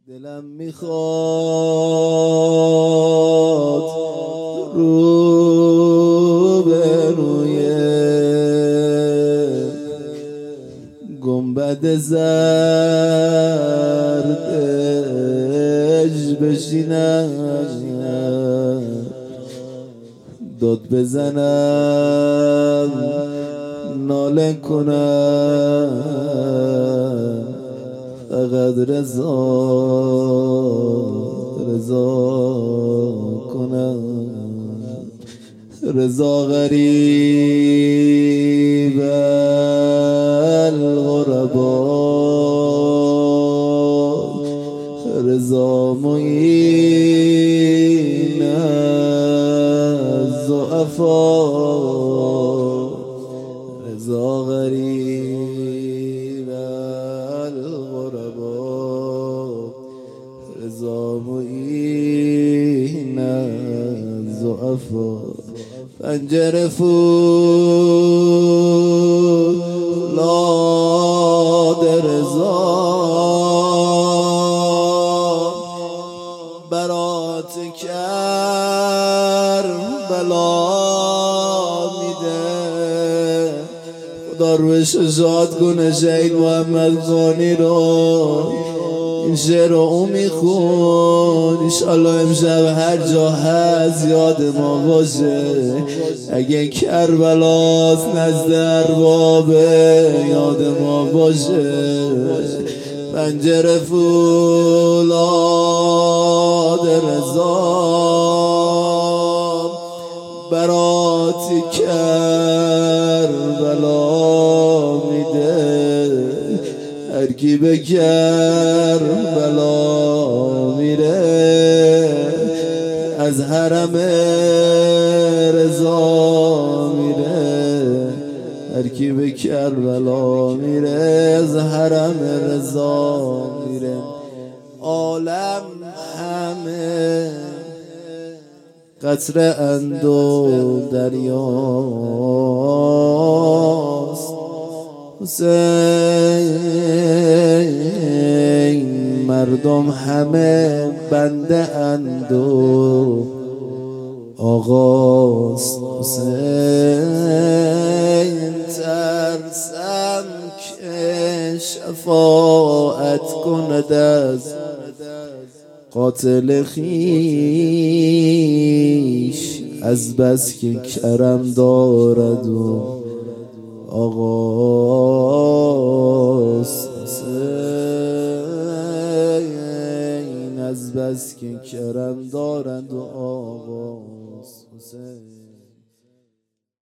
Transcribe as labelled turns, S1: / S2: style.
S1: دلم میخواد رو به روی گنبد زردش بشینم، داد بزنم، ناله کنم، فقط رضا کنم. رضا غریب الغربا، رضا معین الضعفا، رضا غریب الغربا، رضا معین الضعفا. پنجره فولاد رضا برات کربلا میده. خدا روی شجاعت کنه شهید محمد خانی رو. این شعر رو اون میخون، انشالله امشب هر جا هست یاد ما باشه. اگه کربلاست نزد اربابه یاد ما باشه. پنجره فولاد رضا برات کربلا میده. هر کی به کربلا میره از حرم رضا میره. هر کی به کربلا میره از حرم رضا میره. عالم همه قطره اند و دریاست. حسین مردم همه بنده اند و آقاست. حسین ترسم که شفاعت کند از قاتل خویش، از بس که کرم دارد و آقاست. حسین از بس که کرم دارد و آقاست.